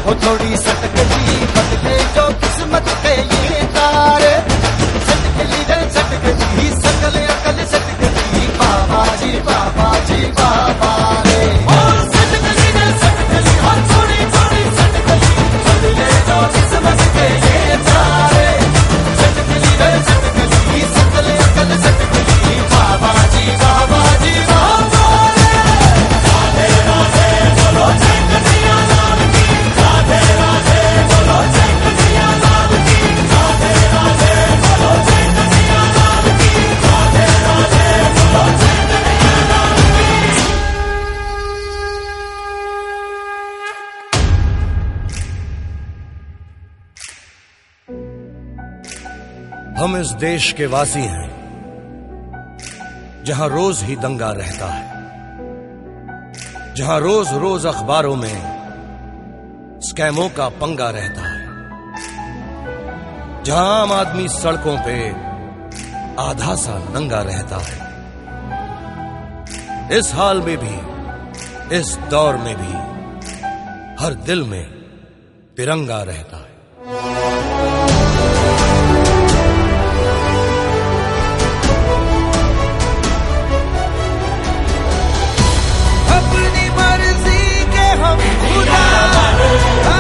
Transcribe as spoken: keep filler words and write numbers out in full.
हो थोड़ी सटकली बदले जो किस्मत के ये तारे, सटकली रे सटकली सकल अकल सटकली बाबा जी बाबा जी बाबा रे। ओ सटकली रे सटकली हो थोड़ी थोड़ी सटकली बदले जो किस्मत के ये तारे, सटकली रे सटकली सकल अकल सटकली बाबा जी बाबा जी बाबा रे। राधे राधे बोलो जय कन्हैया लाल की, राधे राधे बोलो जय कन्हैया लाल की, राधे राधे बोलो जय कन्हैया लाल की, राधे राधे बोलो जय कन्हैया लाल की। हम इस देश के वासी हैं जहां रोज ही दंगा रहता है, जहां रोज रोज अखबारों में स्कैमों का पंगा रहता है, जहां आम आदमी सड़कों पे आधा सा नंगा रहता है। इस हाल में भी, इस दौर में भी हर दिल में तिरंगा रहता है। अपनी मर्जी के हम खुदा